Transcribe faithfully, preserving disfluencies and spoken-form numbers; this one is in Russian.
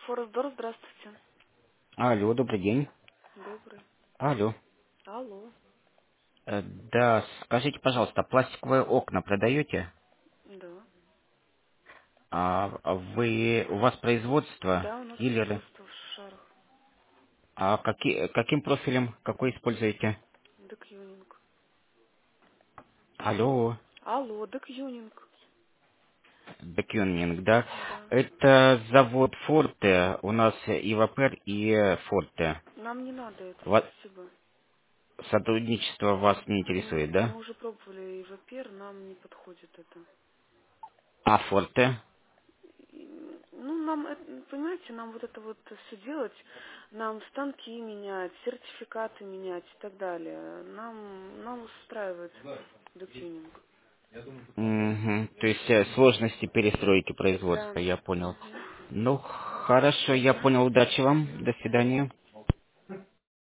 Форестдор, здравствуйте. Алло, добрый день. Добрый. Алло. Алло. Э, Да, скажите, пожалуйста, пластиковые окна продаете? Да. А а вы, у вас производство, Да, у нас дилеры? производство в шарах. А каки- каким профилем, какой используете? Декюнинг. Алло, Алло, декюнинг. Бекюнинг, да? Да. Это завод Форте, у нас и Вапер, и Форте. Нам не надо это, Ва- спасибо. Сотрудничество вас не интересует, Нет, да? мы уже пробовали и Вапер, нам не подходит это. А Форте? И, ну, нам, это- понимаете, нам вот это вот все делать, нам станки менять, сертификаты менять и так далее. Нам, нам устраивает декюнинг. Мгм. То есть э, сложности перестройки Да. производства, я понял. Мгм. Ну, хорошо, я понял. Удачи вам. До свидания.